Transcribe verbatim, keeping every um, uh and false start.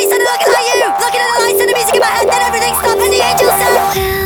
started looking like you. Looking at the lights and the music in my head, then everything stopped and the angels said.